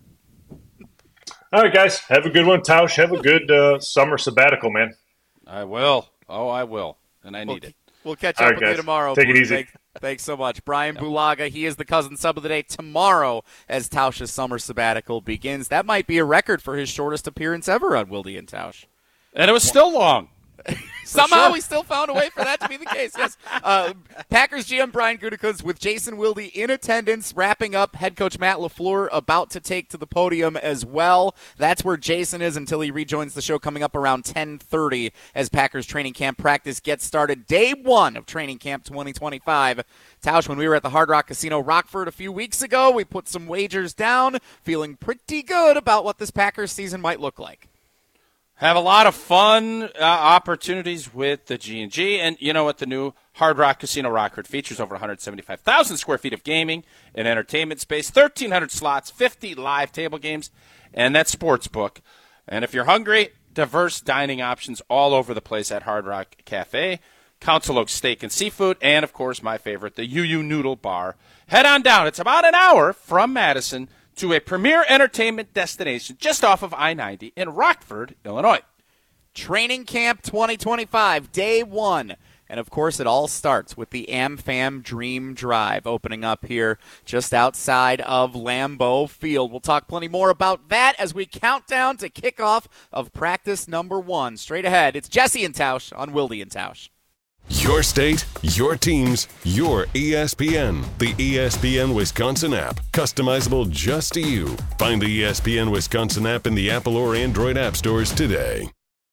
Speaker 9: All right, guys. Have a good one, Tausch. Have a good summer sabbatical, man.
Speaker 3: I will. Oh, I will, and I need it.
Speaker 7: We'll catch up with you tomorrow.
Speaker 9: Take it easy.
Speaker 7: Thanks so much. Brian Bulaga, he is the cousin sub of the day tomorrow as Tausch's summer sabbatical begins. That might be a record for his shortest appearance ever on Wilde and Tausch.
Speaker 3: And it was still long.
Speaker 7: Somehow we still found a way for that to be the case, yes. Packers GM Brian Gutekunst with Jason Wilde in attendance, wrapping up. Head coach Matt LaFleur about to take to the podium as well. That's where Jason is until he rejoins the show coming up around 10:30 as Packers training camp practice gets started. Day one of training camp 2025. Tausch, when we were at the Hard Rock Casino Rockford a few weeks ago, we put some wagers down, feeling pretty good about what this Packers season might look like.
Speaker 3: Have a lot of fun opportunities with the G&G. And you know what? The new Hard Rock Casino Rockford features over 175,000 square feet of gaming and entertainment space, 1,300 slots, 50 live table games, and that sports book. And if you're hungry, diverse dining options all over the place at Hard Rock Cafe, Council Oaks Steak and Seafood, and, of course, my favorite, the UU Noodle Bar. Head on down. It's about an hour from Madison to a premier entertainment destination just off of I-90 in Rockford, Illinois.
Speaker 7: Training Camp 2025, Day 1. And, of course, it all starts with the AmFam Dream Drive opening up here just outside of Lambeau Field. We'll talk plenty more about that as we count down to kickoff of practice number 1. Straight ahead, it's Jesse and Tausch on Wilde and Tausch.
Speaker 1: Your state, your teams, your ESPN. The ESPN Wisconsin app. Customizable just to you. Find the ESPN Wisconsin app in the Apple or Android app stores today.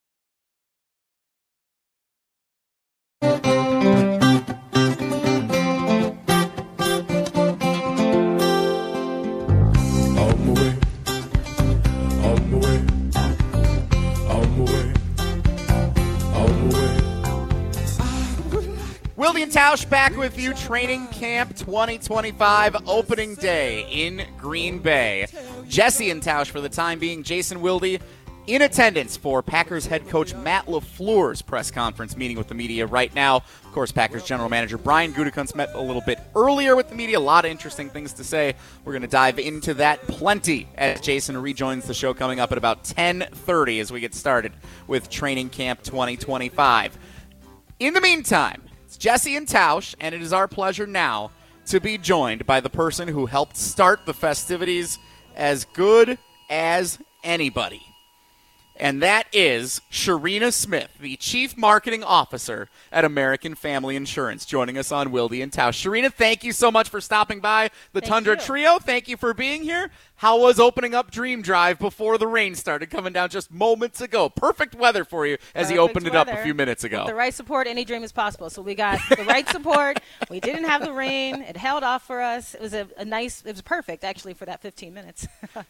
Speaker 7: Wilde and Tausch back with you. Training Camp 2025 opening day in Green Bay. Jesse and Tausch for the time being. Jason Wilde in attendance for Packers head coach Matt LaFleur's press conference meeting with the media right now. Of course, Packers general manager Brian Gutekunst met a little bit earlier with the media. A lot of interesting things to say. We're going to dive into that plenty as Jason rejoins the show coming up at about 10:30 as we get started with Training Camp 2025. In the meantime, it's Jesse and Tausch, and it is our pleasure now to be joined by the person who helped start the festivities as good as anybody. And that is Sharina Smith, the Chief Marketing Officer at American Family Insurance, joining us on Wilde and Tausch. Sharina, thank you so much for stopping by the Tundra Trio. Thank you for being here. How was opening up Dream Drive before the rain started coming down just moments ago? Perfect weather for you as he opened it up a few minutes ago.
Speaker 10: With the right support, any dream is possible. So we got the right support. We didn't have the rain. It held off for us. It was it was perfect, actually, for that 15 minutes.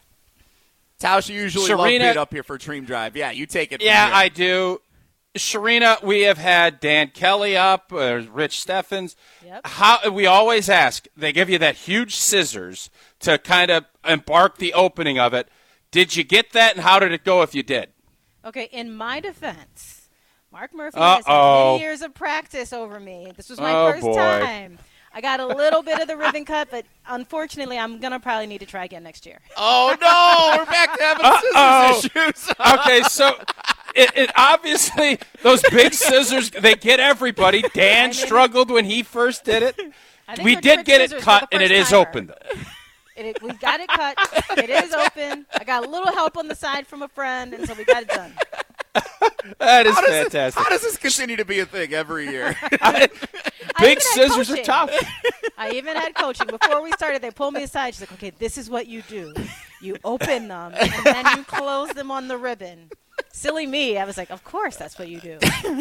Speaker 7: Tausch, you usually love being up here for Dream Drive. Yeah, you take it.
Speaker 3: Yeah, I do. Sharina, we have had Dan Kelly up, Rich Steffens.
Speaker 10: Yep.
Speaker 3: How we always ask, they give you that huge scissors to kind of embark the opening of it. Did you get that, and how did it go if you did?
Speaker 10: Okay, in my defense, Mark Murphy has had many years of practice over me. This was my first time. I got a little bit of the ribbon cut, but unfortunately, I'm going to probably need to try again next year.
Speaker 7: Oh, no! We're back to having scissors issues.
Speaker 3: Okay, so it obviously, those big scissors, they get everybody. Dan struggled when he first did it. We did get it cut, and it is open, though.
Speaker 10: We got it cut. It is open. I got a little help on the side from a friend, and so we got it done.
Speaker 3: That is fantastic.
Speaker 7: How does this continue to be a thing every year?
Speaker 3: Big scissors are tough.
Speaker 10: I even had coaching. Before we started, they pulled me aside. She's like, okay, this is what you do. You open them, and then you close them on the ribbon. Silly me. I was like, of course that's what you do.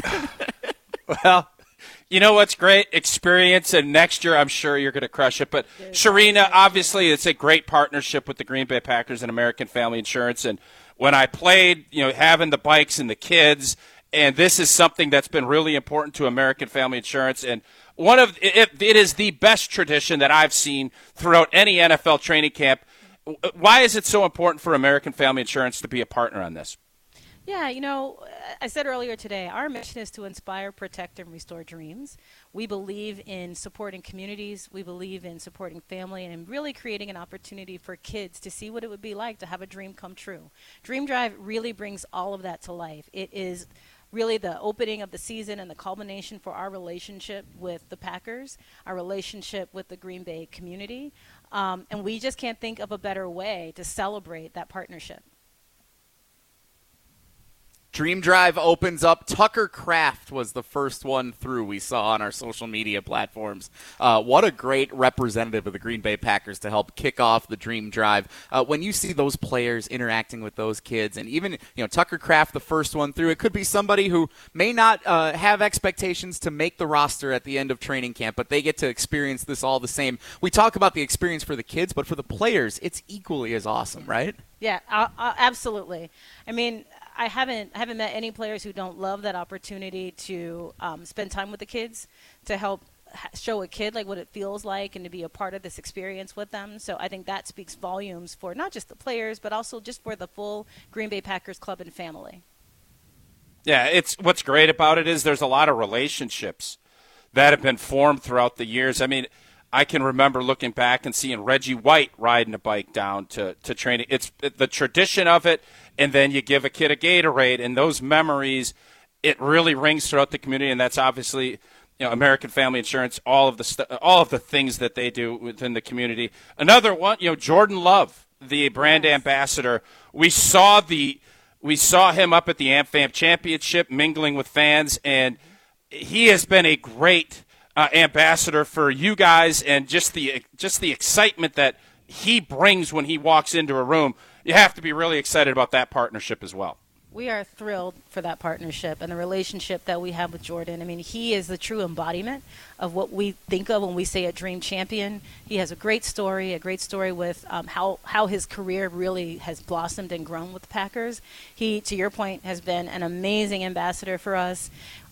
Speaker 3: Well, you know what's great? Experience, and next year I'm sure you're going to crush it. But, Sharina, obviously it's a great partnership with the Green Bay Packers and American Family Insurance. And when I played, having the bikes and the kids, and this is something that's been really important to American Family Insurance. And it is the best tradition that I've seen throughout any NFL training camp. Why is it so important for American Family Insurance to be a partner on this?
Speaker 10: Yeah, I said earlier today, our mission is to inspire, protect, and restore dreams. We believe in supporting communities. We believe in supporting family and in really creating an opportunity for kids to see what it would be like to have a dream come true. Dream Drive really brings all of that to life. It is really the opening of the season and the culmination for our relationship with the Packers, our relationship with the Green Bay community. And we just can't think of a better way to celebrate that partnership.
Speaker 7: Dream Drive opens up. Tucker Kraft was the first one through we saw on our social media platforms. What a great representative of the Green Bay Packers to help kick off the Dream Drive. When you see those players interacting with those kids, and even Tucker Kraft, the first one through, it could be somebody who may not have expectations to make the roster at the end of training camp, but they get to experience this all the same. We talk about the experience for the kids, but for the players, it's equally as awesome, right?
Speaker 10: Yeah, absolutely. I mean, I haven't met any players who don't love that opportunity to spend time with the kids, to help show a kid like what it feels like and to be a part of this experience with them. So I think that speaks volumes for not just the players, but also just for the full Green Bay Packers club and family.
Speaker 3: Yeah, it's what's great about it is there's a lot of relationships that have been formed throughout the years. I mean, I can remember looking back and seeing Reggie White riding a bike down to training. It's the tradition of it, and then you give a kid a Gatorade, and those memories, it really rings throughout the community, and that's obviously American Family Insurance, all of the things that they do within the community. Another one, Jordan Love, the brand ambassador. We saw him up at the AmFam Championship mingling with fans, and he has been a great ambassador for you guys, and just the excitement that he brings when he walks into a room. You have to be really excited about that partnership as well.
Speaker 10: We are thrilled for that partnership and the relationship that we have with Jordan. I mean, he is the true embodiment of what we think of when we say a dream champion. He has a great story with how his career really has blossomed and grown with the Packers. He, to your point, has been an amazing ambassador for us.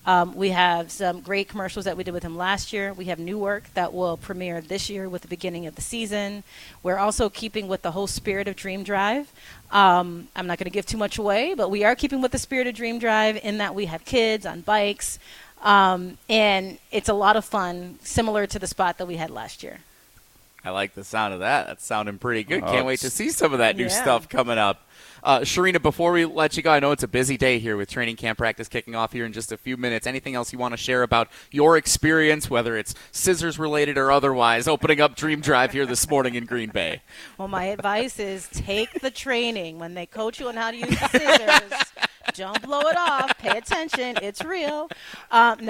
Speaker 10: We have some great commercials that we did with him last year. We have new work that will premiere this year with the beginning of the season. We're also keeping with the whole spirit of Dream Drive. I'm not going to give too much away, but we are keeping with the spirit of Dream Drive in that we have kids on bikes. And it's a lot of fun, similar to the spot that we had last year.
Speaker 7: I like the sound of that. That's sounding pretty good. Can't wait to see some of that new stuff coming up. Sharina, before we let you go, I know it's a busy day here with training camp practice kicking off here in just a few minutes. Anything else you want to share about your experience, whether it's scissors related or otherwise, opening up Dream Drive here this morning in Green Bay?
Speaker 10: Well, my advice is take the training. When they coach you on how to use the scissors, don't blow it off. Pay attention. It's real. As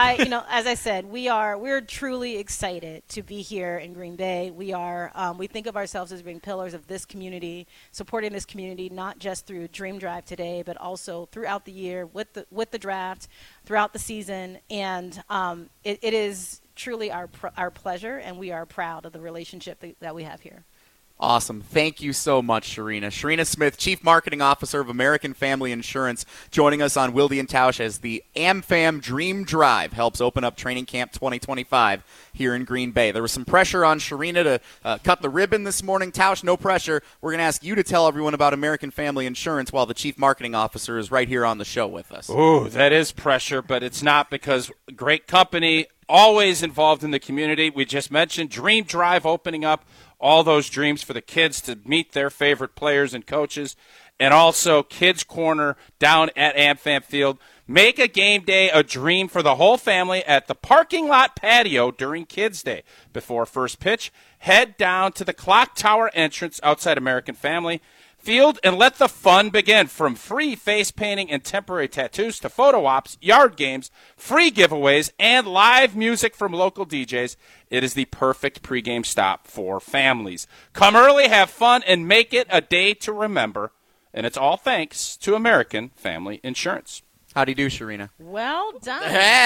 Speaker 10: I said, we're truly excited to be here in Green Bay. We think of ourselves as being pillars of this community, supporting this community, not just through Dream Drive today, but also throughout the year with the draft, throughout the season. And it is truly our pleasure, and we are proud of the relationship that we have here.
Speaker 7: Awesome. Thank you so much, Sharina. Sharina Smith, Chief Marketing Officer of American Family Insurance, joining us on Wilde and Tausch as the AmFam Dream Drive helps open up Training Camp 2025 here in Green Bay. There was some pressure on Sharina to cut the ribbon this morning. Tausch, no pressure. We're going to ask you to tell everyone about American Family Insurance while the Chief Marketing Officer is right here on the show with us.
Speaker 3: Ooh, that is pressure, but it's not, because great company, always involved in the community. We just mentioned Dream Drive opening up all those dreams for the kids to meet their favorite players and coaches, and also Kids Corner down at AmFam Field. Make a game day a dream for the whole family at the parking lot patio during Kids Day. Before first pitch, head down to the Clock Tower entrance outside American Family Field and let the fun begin. From free face painting and temporary tattoos to photo ops, yard games, free giveaways, and live music from local DJs, it is the perfect pregame stop for families. Come early, have fun, and make it a day to remember. And it's all thanks to American Family Insurance.
Speaker 7: How do you do, Sharina?
Speaker 10: Well done.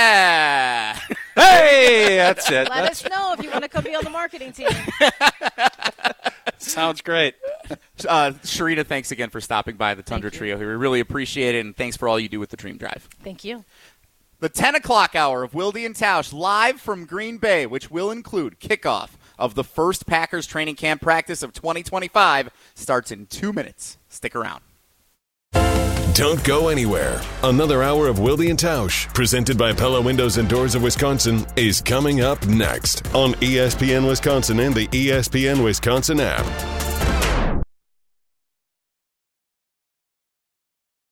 Speaker 7: Yeah.
Speaker 3: Hey, that's it.
Speaker 10: Let us know if you want to come be on the marketing team.
Speaker 3: Sounds great.
Speaker 7: Sharina, thanks again for stopping by the Tundra Trio here. We really appreciate it, and thanks for all you do with the Dream Drive.
Speaker 10: Thank you.
Speaker 7: The 10 o'clock hour of Wilde and Tausch live from Green Bay, which will include kickoff of the first Packers training camp practice of 2025, starts in 2 minutes. Stick around.
Speaker 1: Don't go anywhere. Another hour of Wilde and Tausch, presented by Pella Windows and Doors of Wisconsin, is coming up next on ESPN Wisconsin and the ESPN Wisconsin app.